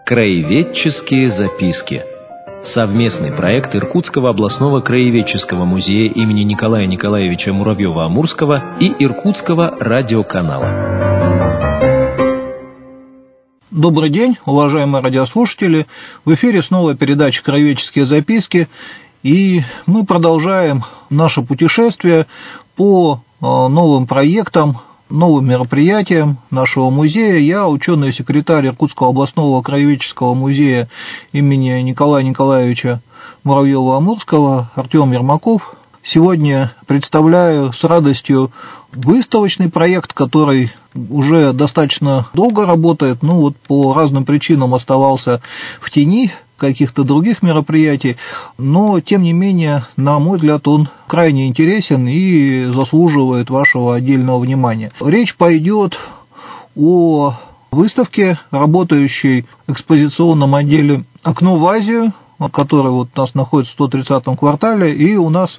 Краеведческие записки. Совместный проект Иркутского областного краеведческого музея имени Николая Николаевича Муравьева-Амурского и Иркутского радиоканала. Добрый день, уважаемые радиослушатели. В эфире снова передача «Краеведческие записки». И мы продолжаем наше путешествие по новым проектам, новым мероприятиям нашего музея. Я ученый-секретарь Иркутского областного краеведческого музея имени Николая Николаевича Муравьева-Амурского Артем Ермаков. Сегодня представляю с радостью выставочный проект, который уже достаточно долго работает, по разным причинам оставался в тени каких-то других мероприятий, но, тем не менее, на мой взгляд, он крайне интересен и заслуживает вашего отдельного внимания. Речь пойдет о выставке, работающей в экспозиционном отделе «Окно в Азию», который у нас находится в 130-м квартале, и у нас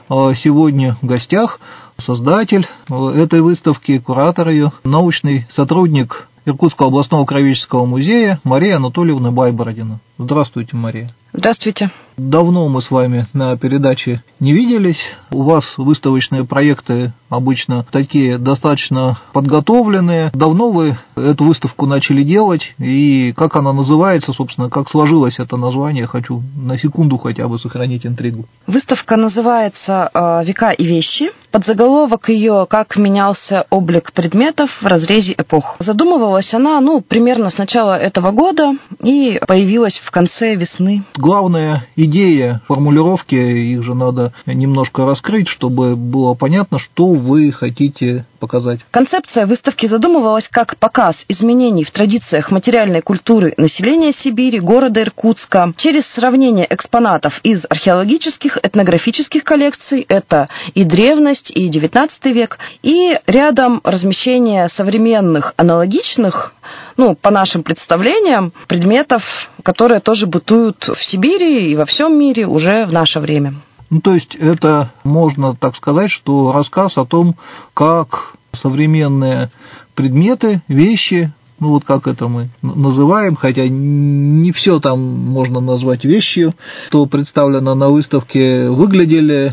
сегодня в гостях создатель этой выставки, куратор ее, научный сотрудник Иркутского областного краеведческого музея Мария Анатольевна Байбородина. Здравствуйте, Мария. Здравствуйте. Давно мы с вами на передаче не виделись. У вас выставочные проекты обычно такие достаточно подготовленные. Давно вы эту выставку начали делать? И как она называется, собственно, как сложилось это название? Хочу на секунду хотя бы сохранить интригу. Выставка называется «Века и вещи». Подзаголовок ее «Как менялся облик предметов в разрезе эпох». Задумывалась она, примерно с начала этого года и появилась в конце весны. Главная идея формулировки, их же надо немножко раскрыть, чтобы было понятно, что вы хотите показать. Концепция выставки задумывалась как показ изменений в традициях материальной культуры населения Сибири, города Иркутска, через сравнение экспонатов из археологических, этнографических коллекций, это и древность, и XIX век, и рядом размещение современных аналогичных, по нашим представлениям, предметов, которые тоже бытуют в Сибири и во всем мире уже в наше время. То есть это, можно так сказать, что рассказ о том, как современные предметы, вещи, как это мы называем, хотя не все там можно назвать вещью, что представлено на выставке, выглядели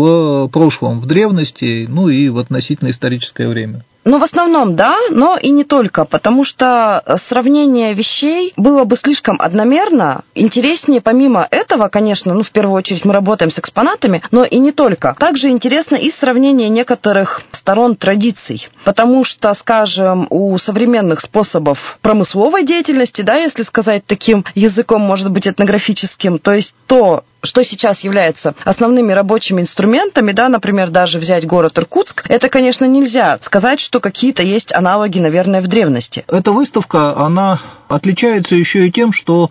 в прошлом, в древности, и в относительно историческое время. В основном, да, но и не только, потому что сравнение вещей было бы слишком одномерно. Интереснее помимо этого, конечно, в первую очередь мы работаем с экспонатами, но и не только. Также интересно и сравнение некоторых сторон традиций, потому что, скажем, у современных способов промысловой деятельности, да, если сказать таким языком, может быть, этнографическим, то есть то, что сейчас является основными рабочими инструментами, да, например, даже взять город Иркутск, это, конечно, нельзя сказать, что какие-то есть аналоги, наверное, в древности. Эта выставка, она отличается еще и тем, что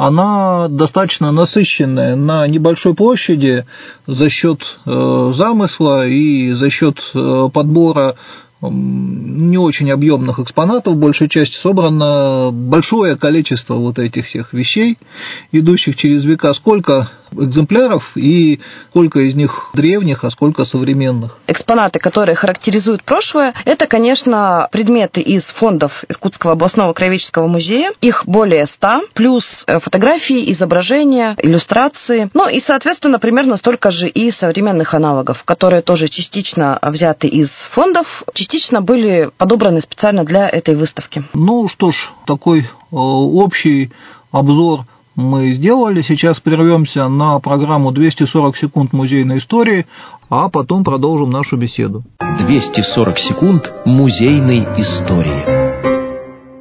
она достаточно насыщенная на небольшой площади за счет замысла и за счет подбора не очень объемных экспонатов, большей части собрано большое количество этих всех вещей, идущих через века. Сколько экземпляров и сколько из них древних, а сколько современных? Экспонаты, которые характеризуют прошлое, это, конечно, предметы из фондов Иркутского областного краеведческого музея. Их более 100, плюс фотографии, изображения, иллюстрации. И, соответственно, примерно столько же и современных аналогов, которые тоже частично взяты из фондов, частично были подобраны специально для этой выставки. Что ж, такой общий обзор мы сделали. Сейчас прервемся на программу 240 секунд музейной истории, а потом продолжим нашу беседу. 240 секунд музейной истории.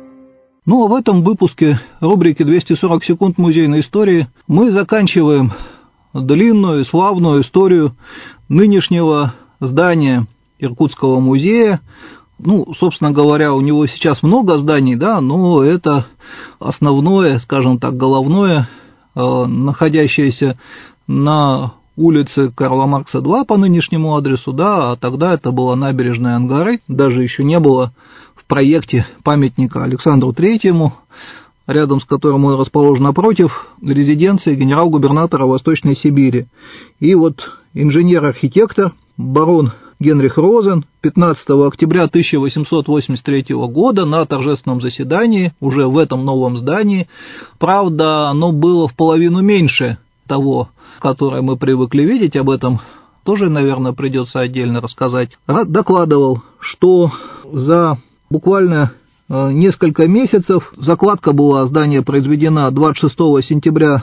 В этом выпуске рубрики 240 секунд музейной истории мы заканчиваем длинную и славную историю нынешнего здания Иркутского музея. Собственно говоря, у него сейчас много зданий, да, но это основное, скажем так, головное, находящееся на улице Карла Маркса 2 по нынешнему адресу, да, а тогда это была набережная Ангары, даже еще не было в проекте памятника Александру Третьему, рядом с которым он расположен напротив резиденции генерал-губернатора Восточной Сибири. И инженер-архитектор барон Генрих Розен 15 октября 1883 года на торжественном заседании, уже в этом новом здании. Правда, оно было в половину меньше того, которое мы привыкли видеть, об этом тоже, наверное, придется отдельно рассказать. Докладывал, что за буквально несколько месяцев закладка была здания произведена 26 сентября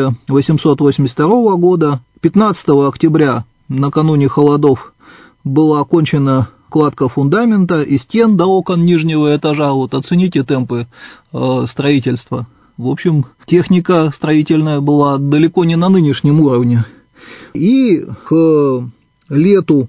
1882 года, 15 октября, накануне холодов, была окончена кладка фундамента и стен до окон нижнего этажа. Вот оцените темпы строительства. В общем, техника строительная была далеко не на нынешнем уровне. И к лету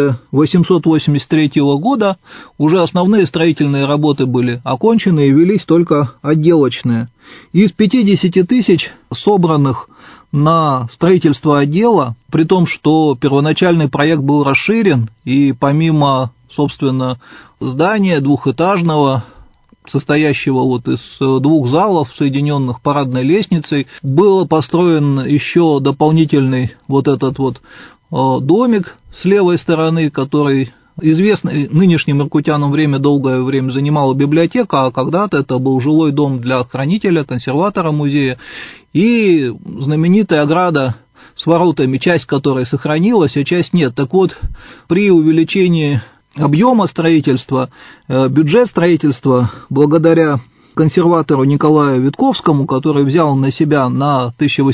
1883 года уже основные строительные работы были окончены и велись только отделочные. Из 50 тысяч собранных на строительство отдела, при том, что первоначальный проект был расширен, и помимо, собственно, здания двухэтажного, состоящего вот из двух залов, соединенных парадной лестницей, был построен еще дополнительный вот этот вот домик с левой стороны, который известный нынешним иркутянам долгое время занимала библиотека, а когда-то это был жилой дом для хранителя, консерватора музея, и знаменитая ограда с воротами, часть которой сохранилась, а часть нет. Так вот, при увеличении объема строительства, бюджет строительства, благодаря консерватору Николаю Витковскому, который взял на себя на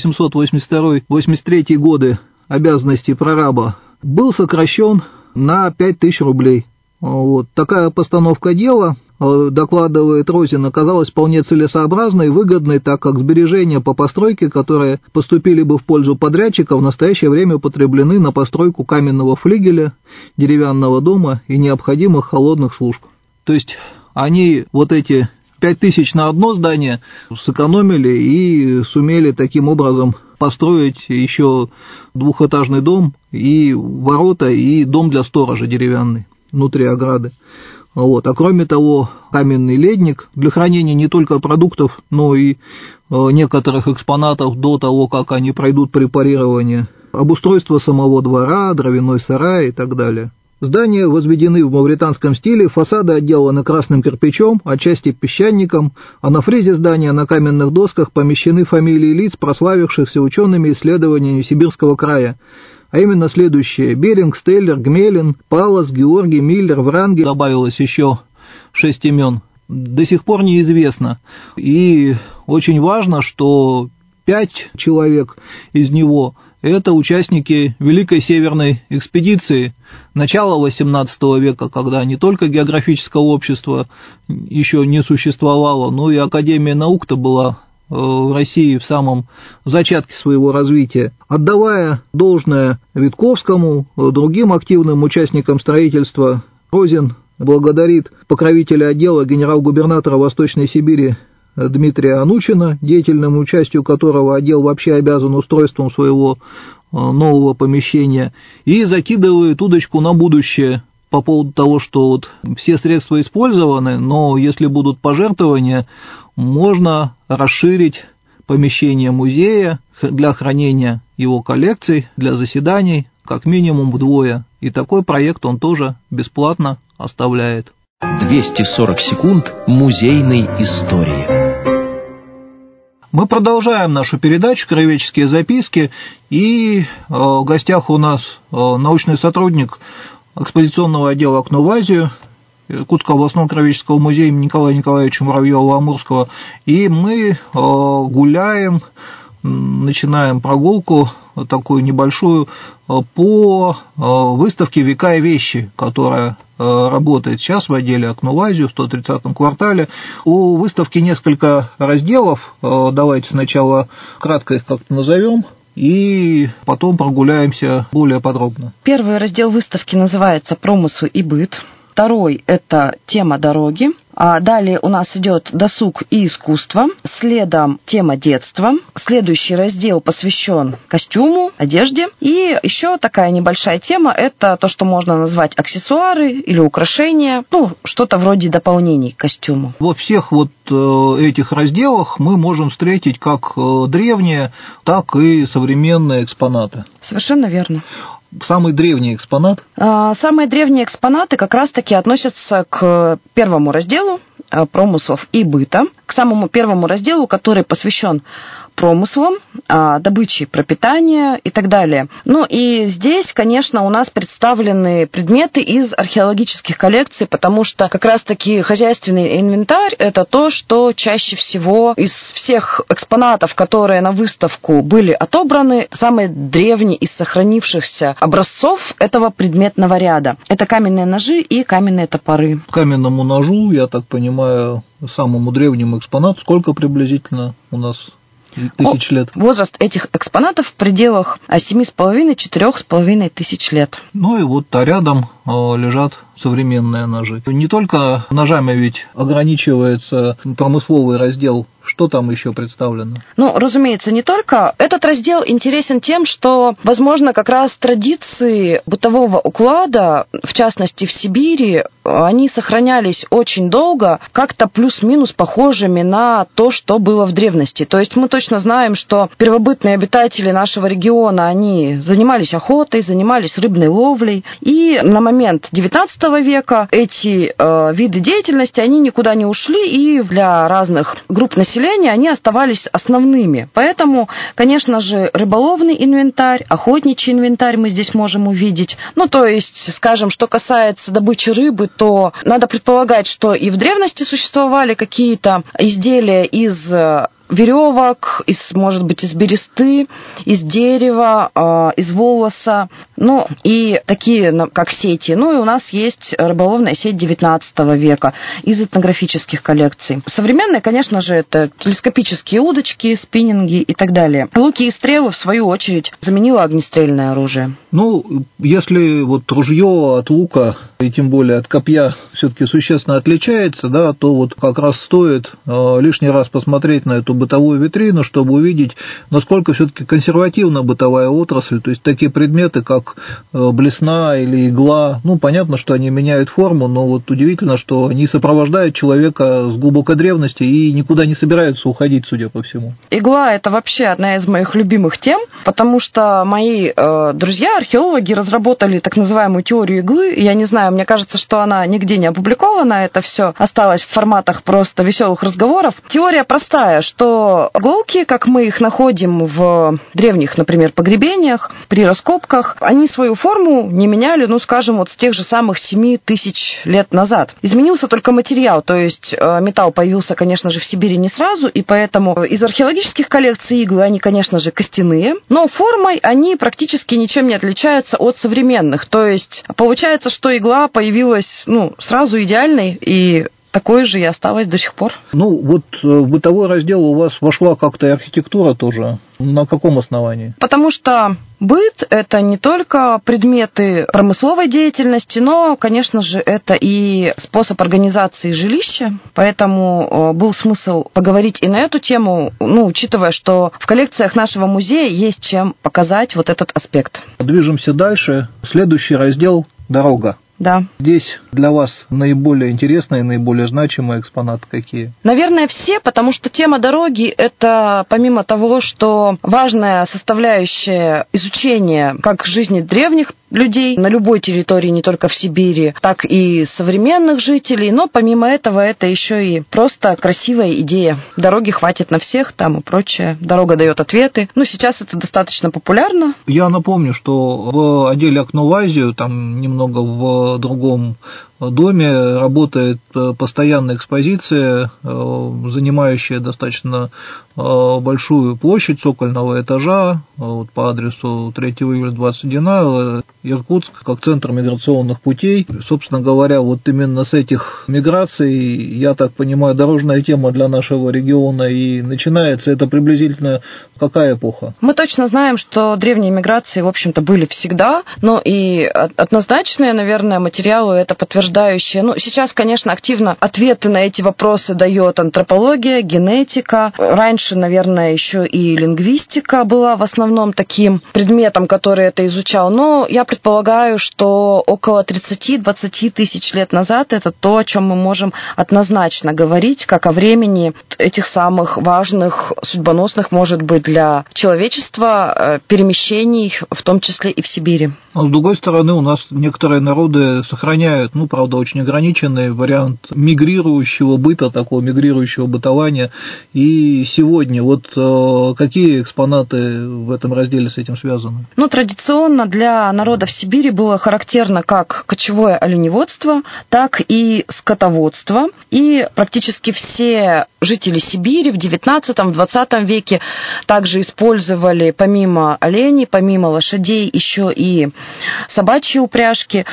1882-83 годы обязанности прораба, был сокращен на 5000 рублей. Вот. Такая постановка дела, докладывает Розен, оказалась вполне целесообразной и выгодной, так как сбережения по постройке, которые поступили бы в пользу подрядчика, в настоящее время употреблены на постройку каменного флигеля, деревянного дома и необходимых холодных служб. То есть они вот эти 5000 на одно здание сэкономили и сумели таким образом построить еще двухэтажный дом и ворота, и дом для сторожа деревянный внутри ограды. Вот. А кроме того, каменный ледник для хранения не только продуктов, но и некоторых экспонатов до того, как они пройдут препарирование, обустройство самого двора, дровяной сарай и так далее. Здания возведены в мавританском стиле, фасады отделаны красным кирпичом, отчасти песчаником, а на фризе здания на каменных досках помещены фамилии лиц, прославившихся учеными исследованиями Сибирского края, а именно следующие: Беринг, Стеллер, Гмелин, Палас, Георгий, Миллер, Врангель. Добавилось еще 6 имен. До сих пор неизвестно. И очень важно, что 5 человек из него – это участники Великой Северной экспедиции начала XVIII века, когда не только географическое общество еще не существовало, но и Академия наук-то была в России в самом зачатке своего развития. Отдавая должное Витковскому, другим активным участникам строительства, Розен благодарит покровителя отдела генерал-губернатора Восточной Сибири Дмитрия Анучина, деятельному участию которого отдел вообще обязан устройством своего нового помещения, и закидывает удочку на будущее по поводу того, что вот все средства использованы, но если будут пожертвования, можно расширить помещение музея для хранения его коллекций, для заседаний, как минимум вдвое. И такой проект он тоже бесплатно оставляет. 240 секунд музейной истории. Мы продолжаем нашу передачу «Краеведческие записки», и в гостях у нас научный сотрудник экспозиционного отдела «Окно в Азию» Иркутского областного краеведческого музея имени Николая Николаевича Муравьева-Амурского, и мы гуляем, начинаем прогулку такую небольшую по выставке «Века и вещи», которая работает сейчас в отделе «Окно в Азию» в 130-м квартале. У выставки несколько разделов, давайте сначала кратко их как-то назовем, и потом прогуляемся более подробно. Первый раздел выставки называется «Промысл и быт». Второй – это тема дороги. Далее у нас идет досуг и искусство, следом тема детства. Следующий раздел посвящен костюму, одежде. И еще такая небольшая тема – это то, что можно назвать аксессуары или украшения, что-то вроде дополнений к костюму. Во всех этих разделах мы можем встретить как древние, так и современные экспонаты. Совершенно верно. Самый древний экспонат? Самые древние экспонаты как раз-таки относятся к первому разделу промыслов и быта, к самому первому разделу, который посвящен промыслам, добыче, пропитания и так далее. И здесь, конечно, у нас представлены предметы из археологических коллекций, потому что как раз-таки хозяйственный инвентарь – это то, что чаще всего из всех экспонатов, которые на выставку были отобраны, самый древний из сохранившихся образцов этого предметного ряда. Это каменные ножи и каменные топоры. Каменному ножу, я так понимаю, самому древнему экспонату, сколько приблизительно у нас? Тысяч лет. Возраст этих экспонатов в пределах 7,5–4,5 тысяч лет. А рядом лежат современные ножи. Не только ножами ведь ограничивается промысловый раздел. Что там еще представлено? Разумеется, не только. Этот раздел интересен тем, что, возможно, как раз традиции бытового уклада, в частности в Сибири, они сохранялись очень долго, как-то плюс-минус похожими на то, что было в древности. То есть мы точно знаем, что первобытные обитатели нашего региона, они занимались охотой, занимались рыбной ловлей. И на момент XIX века эти виды деятельности, они никуда не ушли, и для разных групп населения они оставались основными. Поэтому, конечно же, рыболовный инвентарь, охотничий инвентарь мы здесь можем увидеть. То есть, скажем, что касается добычи рыбы, то надо предполагать, что и в древности существовали какие-то изделия из веревок, может быть, из бересты, из дерева, из волоса, и такие, как сети. И у нас есть рыболовная сеть XIX века из этнографических коллекций. Современные, конечно же, это телескопические удочки, спиннинги и так далее. Луки и стрелы, в свою очередь, заменило огнестрельное оружие. Если ружье от лука и тем более от копья все-таки существенно отличается, то как раз стоит лишний раз посмотреть на эту бытовую витрину, чтобы увидеть, насколько все-таки консервативна бытовая отрасль, то есть такие предметы, как блесна или игла, понятно, что они меняют форму, но удивительно, что они сопровождают человека с глубокой древности и никуда не собираются уходить, судя по всему. Игла – это вообще одна из моих любимых тем, потому что мои друзья, археологи, разработали так называемую теорию иглы. Я не знаю, мне кажется, что она нигде не опубликована, это все осталось в форматах просто веселых разговоров. Теория простая, что иголки, как мы их находим в древних, например, погребениях, при раскопках, они свою форму не меняли, с тех же самых 7 тысяч лет назад. Изменился только материал, то есть металл появился, конечно же, в Сибири не сразу, и поэтому из археологических коллекций иглы, они, конечно же, костяные, но формой они практически ничем не отличаются от современных. То есть получается, что игла появилась, сразу идеальной, и такой же и осталось до сих пор. В бытовой раздел у вас вошла как-то и архитектура тоже. На каком основании? Потому что быт – это не только предметы промысловой деятельности, но, конечно же, это и способ организации жилища. Поэтому был смысл поговорить и на эту тему, учитывая, что в коллекциях нашего музея есть чем показать этот аспект. Движемся дальше. Следующий раздел – дорога. Да. Здесь для вас наиболее интересные, наиболее значимые экспонаты какие? Наверное, все, потому что тема дороги – это, помимо того, что важная составляющая изучения как жизни древних людей на любой территории, не только в Сибири, так и современных жителей, но помимо этого это еще и просто красивая идея. Дороги хватит на всех там и прочее. Дорога дает ответы. Сейчас это достаточно популярно. Я напомню, что в отделе «Окно в Азию», там немного в другом доме работает постоянная экспозиция, занимающая достаточно большую площадь цокольного этажа по адресу 3 июля 21А, Иркутск, как центр миграционных путей. Собственно говоря, именно с этих миграций, я так понимаю, дорожная тема для нашего региона и начинается. Это приблизительно какая эпоха? Мы точно знаем, что древние миграции, в общем-то, были всегда, но и однозначные, наверное, материалы это подтверждают. подтверждающие. Ну, сейчас, конечно, активно ответы на эти вопросы дает антропология, генетика. Раньше, наверное, еще и лингвистика была в основном таким предметом, который это изучал. Но я предполагаю, что около 30-20 тысяч лет назад это то, о чем мы можем однозначно говорить, как о времени этих самых важных, судьбоносных, может быть, для человечества перемещений, в том числе и в Сибири. А с другой стороны, у нас некоторые народы сохраняют, правда, очень ограниченный вариант мигрирующего быта, такого мигрирующего бытования. И сегодня какие экспонаты в этом разделе с этим связаны? Традиционно для народов Сибири было характерно как кочевое оленеводство, так и скотоводство. И практически все жители Сибири в XIX-XX веке также использовали помимо оленей, помимо лошадей еще и собачьи упряжки.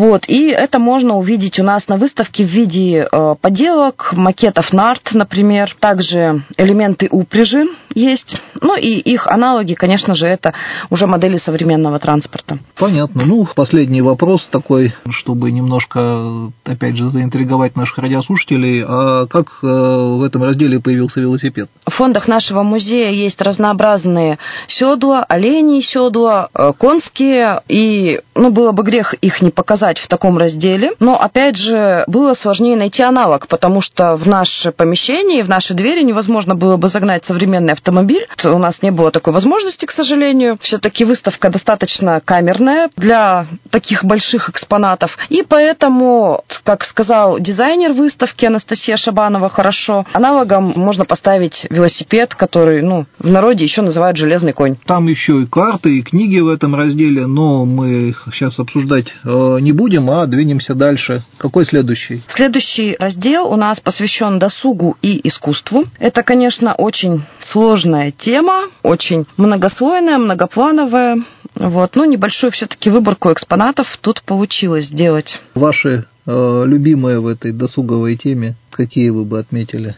И это можно увидеть у нас на выставке в виде поделок, макетов нарт, например. Также элементы упряжи есть. И их аналоги, конечно же, это уже модели современного транспорта. Понятно. Последний вопрос такой, чтобы немножко, опять же, заинтриговать наших радиослушателей. А как в этом разделе появился велосипед? В фондах нашего музея есть разнообразные седла, оленьи седла, конские, и было бы грех их не показать в таком разделе. Но, опять же, было сложнее найти аналог, потому что в наше помещение, в наши двери невозможно было бы загнать современный автомобиль. У нас не было такой возможности, к сожалению. Все-таки выставка достаточно камерная для таких больших экспонатов. И поэтому, как сказал дизайнер выставки Анастасия Шабанова, хорошо, аналогом можно поставить велосипед, который, в народе еще называют железный конь. Там еще и карты, и книги в этом разделе, но мы их сейчас обсуждать не будем, а двинемся дальше. Какой следующий? Следующий раздел у нас посвящен досугу и искусству. Это, конечно, очень сложная тема, очень многослойная, многоплановая. Небольшую все-таки выборку экспонатов тут получилось сделать. Ваши любимые в этой досуговой теме, какие вы бы отметили?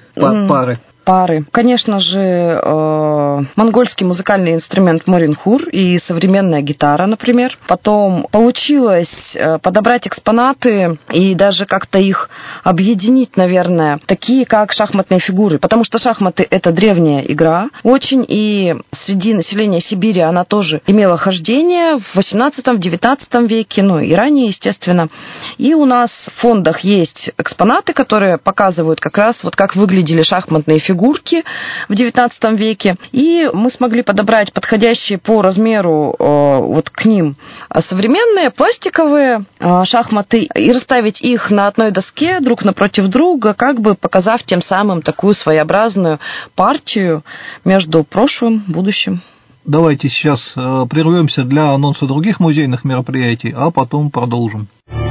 Пары. Конечно же, монгольский музыкальный инструмент моринхур и современная гитара, например. Потом получилось подобрать экспонаты и даже как-то их объединить, наверное, такие как шахматные фигуры, потому что шахматы — это древняя игра очень, и среди населения Сибири она тоже имела хождение в XVIII-XIX веке, и ранее, естественно. И у нас в фондах есть экспонаты, которые показывают как раз как выглядели шахматные фигуры в XIX веке, и мы смогли подобрать подходящие по размеру к ним современные пластиковые шахматы и расставить их на одной доске друг напротив друга, как бы показав тем самым такую своеобразную партию между прошлым и будущим. Давайте сейчас прервемся для анонса других музейных мероприятий, а потом продолжим.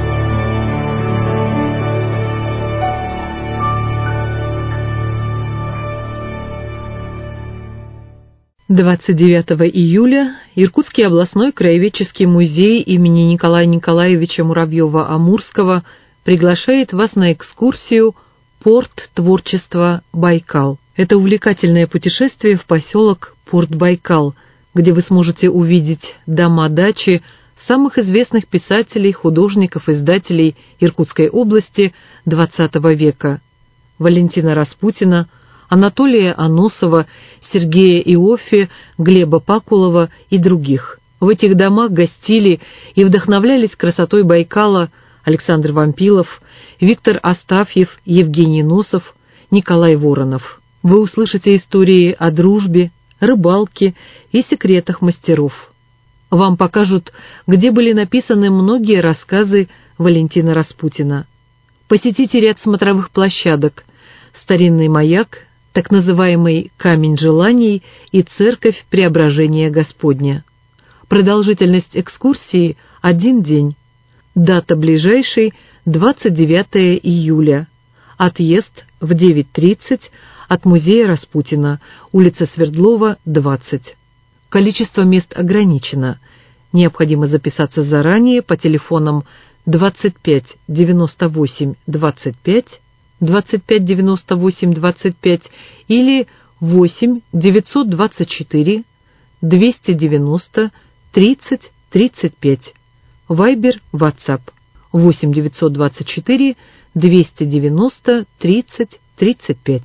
29 июля Иркутский областной краеведческий музей имени Николая Николаевича Муравьева-Амурского приглашает вас на экскурсию «Порт творчества Байкал». Это увлекательное путешествие в поселок Порт-Байкал, где вы сможете увидеть дома-дачи самых известных писателей, художников, издателей Иркутской области XX века: Валентина Распутина, Анатолия Аносова, Сергея Иоффе, Глеба Пакулова и других. В этих домах гостили и вдохновлялись красотой Байкала Александр Вампилов, Виктор Астафьев, Евгений Носов, Николай Воронов. Вы услышите истории о дружбе, рыбалке и секретах мастеров. Вам покажут, где были написаны многие рассказы Валентина Распутина. Посетите ряд смотровых площадок: старинный маяк, так называемый «Камень желаний» и церковь Преображения Господня. Продолжительность экскурсии – 1 день. Дата ближайшей – 29 июля. Отъезд в 9:30 от музея Распутина, улица Свердлова, 20. Количество мест ограничено. Необходимо записаться заранее по телефонам 25 98 25, 25 98 25 или 8 924 290 30 35. Вайбер, WhatsApp 8 924 290 30 35.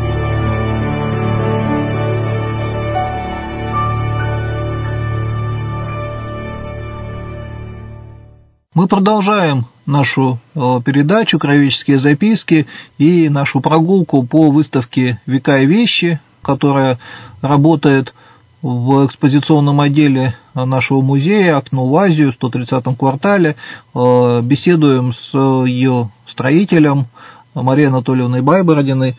Мы продолжаем нашу передачу «Краеведческие записки» и нашу прогулку по выставке «Века и вещи», которая работает в экспозиционном отделе нашего музея «Окно в Азию» в 130-м квартале. Беседуем с ее строителем Марией Анатольевной Байбородиной.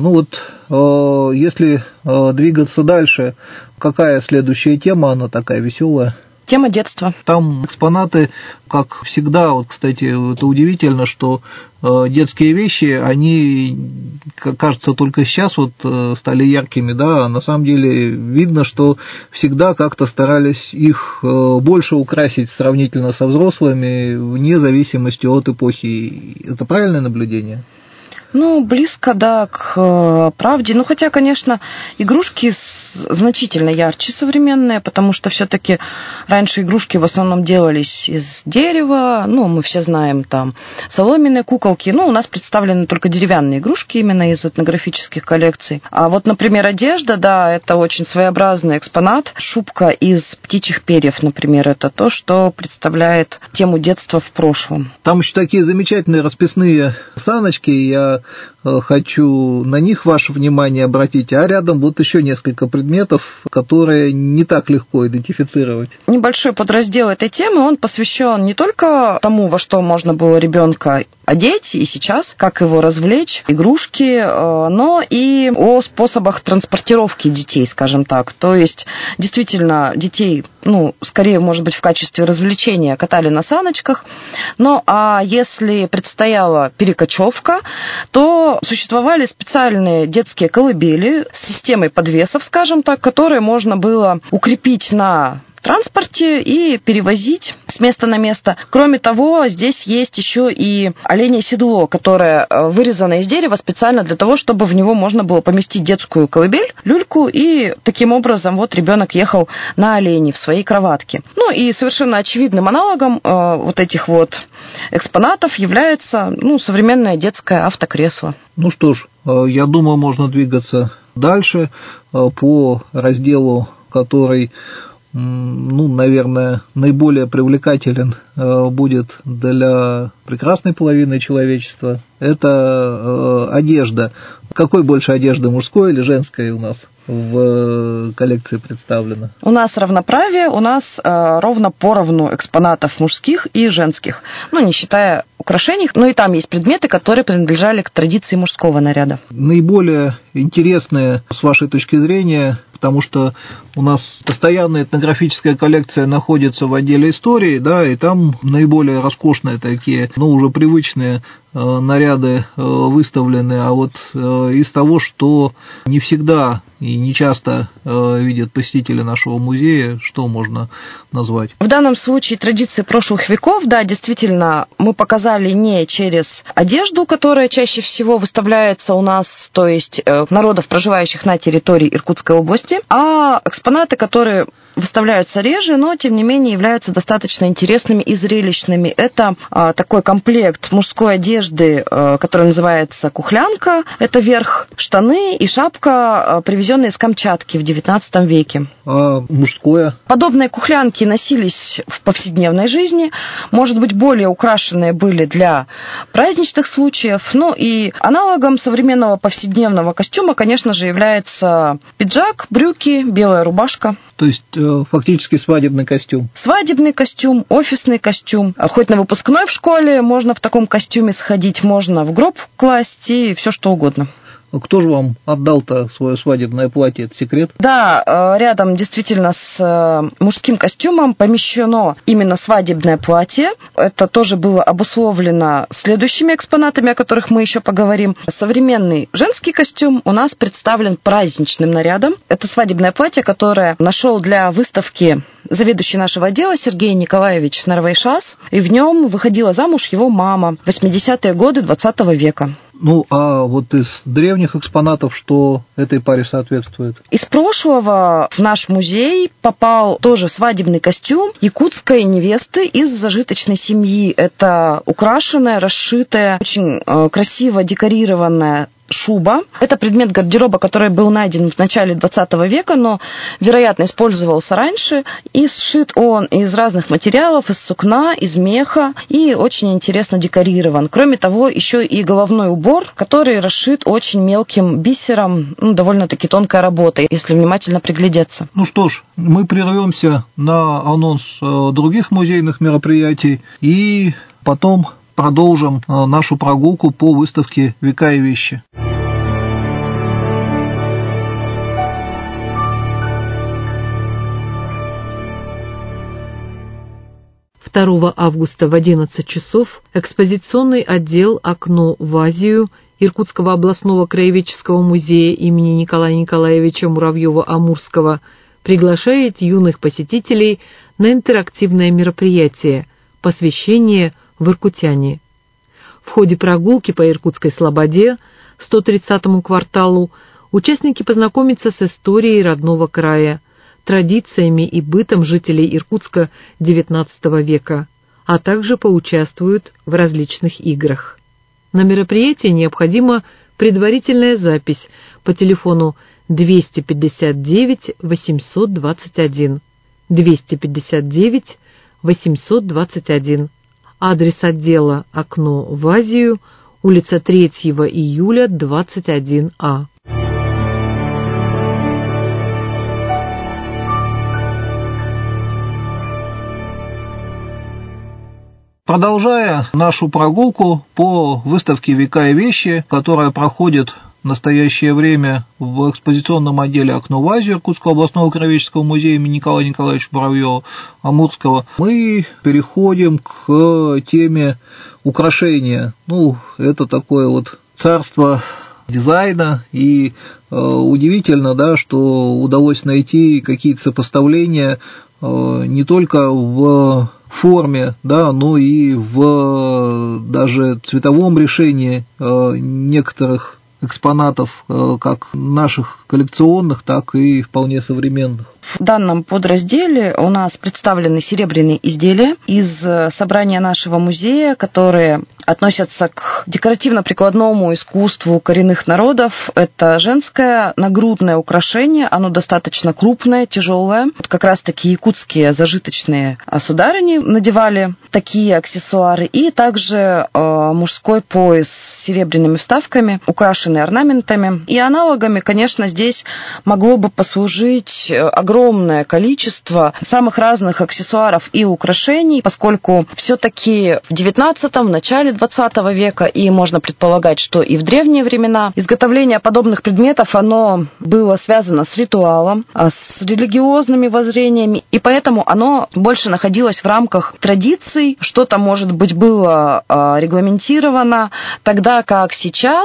Если двигаться дальше, какая следующая тема, она такая веселая? Тема детства. Там экспонаты, как всегда, кстати, это удивительно, что детские вещи, они, кажется, только сейчас стали яркими, да, а на самом деле видно, что всегда как-то старались их больше украсить сравнительно со взрослыми, вне зависимости от эпохи. Это правильное наблюдение? Близко, да, к правде. Хотя, конечно, игрушки значительно ярче современные, потому что все-таки раньше игрушки в основном делались из дерева, мы все знаем, там, соломенные куколки, у нас представлены только деревянные игрушки именно из этнографических коллекций. А например, одежда, да, это очень своеобразный экспонат. Шубка из птичьих перьев, например, это то, что представляет тему детства в прошлом. Там еще такие замечательные расписные саночки, я хочу на них ваше внимание обратить, а рядом еще несколько предметов, которые не так легко идентифицировать. Небольшой подраздел этой темы, он посвящен не только тому, во что можно было ребенка одеть и сейчас, как его развлечь, игрушки, но и о способах транспортировки детей, скажем так. То есть, действительно, детей, скорее, может быть, в качестве развлечения катали на саночках, а если предстояла перекочевка, то существовали специальные детские колыбели с системой подвесов, скажем так, которые можно было укрепить на транспорте и перевозить с места на место. Кроме того, здесь есть еще и оленье седло, которое вырезано из дерева специально для того, чтобы в него можно было поместить детскую колыбель, люльку, и таким образом ребенок ехал на олене в своей кроватке. И совершенно очевидным аналогом этих экспонатов является современное детское автокресло. Что ж, я думаю, можно двигаться дальше по разделу, который, наверное, наиболее привлекателен будет для прекрасной половины человечества. Это одежда. Какой больше одежды, мужской или женской у нас в коллекции представлено? У нас равноправие, у нас ровно поровну экспонатов мужских и женских, не считая украшений, но и там есть предметы, которые принадлежали к традиции мужского наряда. Наиболее интересные, с вашей точки зрения, потому что у нас постоянная этнографическая коллекция находится в отделе истории, да, и там наиболее роскошные такие, уже привычные наряды выставлены, а из того, что не всегда и не часто видят посетители нашего музея, что можно назвать? В данном случае традиции прошлых веков, да, действительно, мы показали не через одежду, которая чаще всего выставляется у нас, то есть народов, проживающих на территории Иркутской области, а экспонаты, которые выставляются реже, но, тем не менее, являются достаточно интересными и зрелищными. Это такой комплект мужской одежды, который называется кухлянка. Это верх, штаны и шапка, привезенные из Камчатки в XIX веке. А мужское? Подобные кухлянки носились в повседневной жизни, может быть, более украшенные были для праздничных случаев. И аналогом современного повседневного костюма, конечно же, является пиджак, брюки, белая рубашка. То есть фактически свадебный костюм. Свадебный костюм, офисный костюм. Хоть на выпускной в школе можно в таком костюме сходить, можно в гроб класть и все что угодно. Кто же вам отдал-то свое свадебное платье? Это секрет? Да, рядом действительно с мужским костюмом помещено именно свадебное платье. Это тоже было обусловлено следующими экспонатами, о которых мы еще поговорим. Современный женский костюм у нас представлен праздничным нарядом. Это свадебное платье, которое нашел для выставки заведующий нашего отдела Сергей Николаевич Нарвайшас, и в нем выходила замуж его мама в 80-е годы 20 века. Ну, а вот из древних экспонатов что этой паре соответствует? Из прошлого в наш музей попал тоже свадебный костюм якутской невесты из зажиточной семьи. Это украшенная, расшитая, очень красиво декорированная шуба. Это предмет гардероба, который был найден в начале 20 века, но, вероятно, использовался раньше. И сшит он из разных материалов, из сукна, из меха, и очень интересно декорирован. Кроме того, еще и головной убор, который расшит очень мелким бисером, довольно-таки тонкая работа, если внимательно приглядеться. Ну что ж, мы прервемся на анонс других музейных мероприятий и потом продолжим нашу прогулку по выставке «Века и вещи». 2 августа в 11 часов экспозиционный отдел «Окно в Азию» Иркутского областного краеведческого музея имени Николая Николаевича Муравьева-Амурского приглашает юных посетителей на интерактивное мероприятие «Посвящение в иркутяне». В ходе прогулки по Иркутской слободе, 130-му кварталу, участники познакомятся с историей родного края, традициями и бытом жителей Иркутска XIX века, а также поучаствуют в различных играх. На мероприятии необходима предварительная запись по телефону 259 821, 259 821. Адрес отдела «Окно в Азию», улица 3 июля, 21А. Продолжая нашу прогулку по выставке «Века и вещи», которая проходит в настоящее время в экспозиционном отделе «Окно в Азию» Иркутского областного краеведческого музея имени Николая Николаевича Муравьева-Амурского, мы переходим к теме украшения. Это такое вот царство дизайна, и удивительно, да, что удалось найти какие-то сопоставления не только в форме, да, но и в даже цветовом решении некоторых экспонатов, как наших коллекционных, так и вполне современных. В данном подразделе у нас представлены серебряные изделия из собрания нашего музея, которые относятся к декоративно-прикладному искусству коренных народов. Это женское нагрудное украшение, оно достаточно крупное, тяжелое. Вот как раз-таки якутские зажиточные сударыни надевали такие аксессуары. И также мужской пояс с серебряными вставками, украшенный орнаментами. И аналогами, конечно, здесь могло бы послужить огромное количество самых разных аксессуаров и украшений, поскольку все-таки в 19-м, в начале 20 века, и можно предполагать, что и в древние времена, изготовление подобных предметов, оно было связано с ритуалом, с религиозными воззрениями, и поэтому оно больше находилось в рамках традиций, что-то, может быть, было регламентировано, тогда как сейчас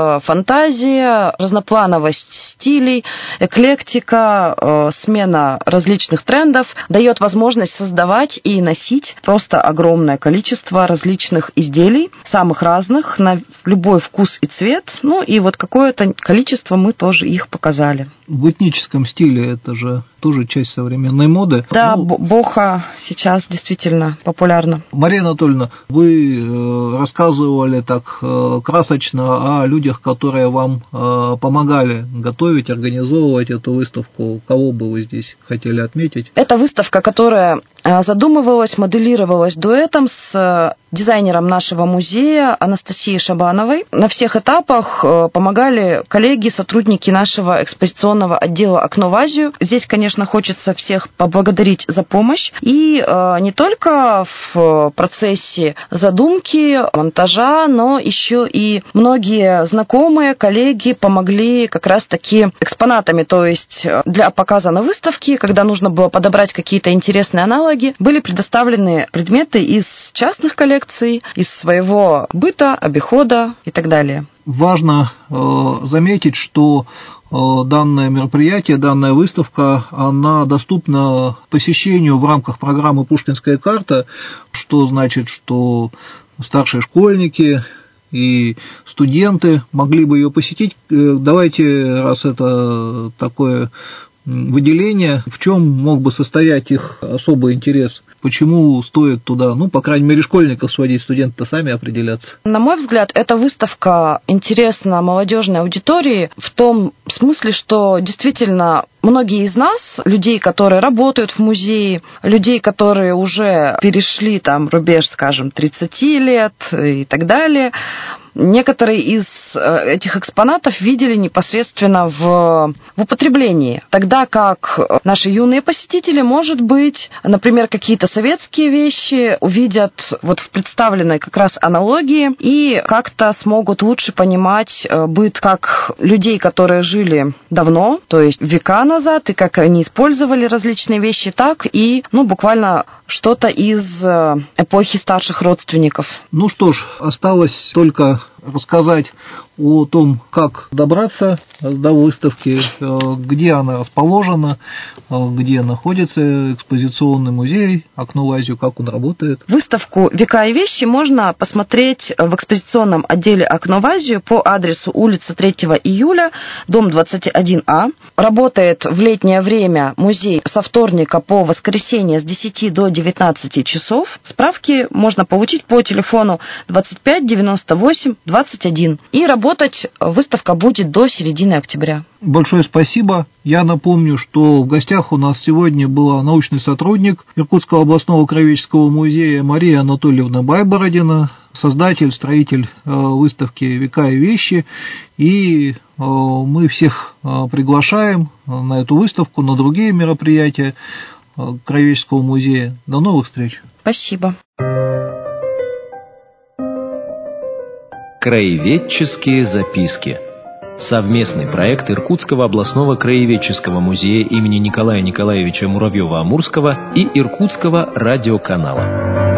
фантазия, разноплановость стилей, эклектика, смена различных трендов дает возможность создавать и носить просто огромное количество различных изделий, самых разных, на любой вкус и цвет. И вот какое-то количество мы тоже их показали. В этническом стиле это же тоже часть современной моды. Да, бохо сейчас действительно популярна. Мария Анатольевна, вы рассказывали так красочно о людях, которые вам помогали готовить, организовывать эту выставку. Кого бы вы здесь хотели отметить? Это выставка, которая задумывалась, моделировалась дуэтом с дизайнером нашего музея Анастасией Шабановой. На всех этапах помогали коллеги, сотрудники нашего экспозиционного отдела «Окно в Азию». Здесь, конечно, хочется всех поблагодарить за помощь. И не только в процессе задумки, монтажа, но еще и многие знакомые, коллеги помогли как раз-таки экспонатами. То есть для показа на выставке, когда нужно было подобрать какие-то интересные аналоги, были предоставлены предметы из частных коллекций, из своего быта, обихода и так далее. Важно заметить, что данное мероприятие, данная выставка, она доступна посещению в рамках программы «Пушкинская карта», что значит, что старшие школьники и студенты могли бы ее посетить. Давайте, раз это такое выделение, в чем мог бы состоять их особый интерес? Почему стоит туда, по крайней мере, школьников сводить, студенты-то сами определяться? На мой взгляд, эта выставка интересна молодежной аудитории в том смысле, что действительно многие из нас, людей, которые работают в музее, людей, которые уже перешли там рубеж, скажем, 30 лет и так далее, некоторые из этих экспонатов видели непосредственно в употреблении. Тогда как наши юные посетители, может быть, например, какие-то советские вещи увидят вот в представленной как раз аналогии и как-то смогут лучше понимать быт как людей, которые жили давно, то есть века назад, и как они использовали различные вещи, так и, буквально что-то из эпохи старших родственников. Ну что ж, осталось только рассказать о том, как добраться до выставки, где она расположена, где находится экспозиционный музей «Окно в Азию», как он работает. Выставку «Века и вещи» можно посмотреть в экспозиционном отделе «Окно в Азию» по адресу улица 3 июля, дом 21А. Работает в летнее время музей со вторника по воскресенье с 10 до 19 часов. Справки можно получить по телефону 25 98 21. И работать выставка будет до середины октября. Большое спасибо. Я напомню, что в гостях у нас сегодня была научный сотрудник Иркутского областного краеведческого музея Мария Анатольевна Байбородина, создатель, строитель выставки «Века и вещи». И мы всех приглашаем на эту выставку, на другие мероприятия краеведческого музея. До новых встреч. Спасибо. Краеведческие записки. Совместный проект Иркутского областного краеведческого музея имени Николая Николаевича Муравьева-Амурского и Иркутского радиоканала.